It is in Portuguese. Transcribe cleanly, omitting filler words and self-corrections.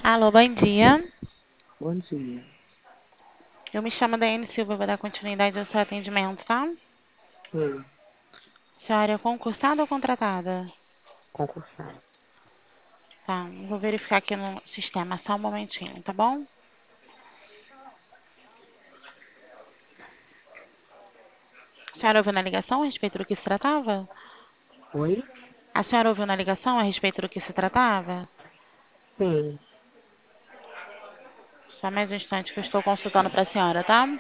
Alô, bom dia. Bom dia. Eu me chamo Daiane Silva, vou dar continuidade ao seu atendimento, tá? Hum, Senhora é concursada ou contratada? concursado. Tá, vou verificar aqui no sistema, só um momentinho, tá bom? A senhora ouviu na ligação a respeito do que se tratava? Oi? A senhora ouviu na ligação a respeito do que se tratava? Sim. Só mais um instante que eu estou consultando para a senhora, tá?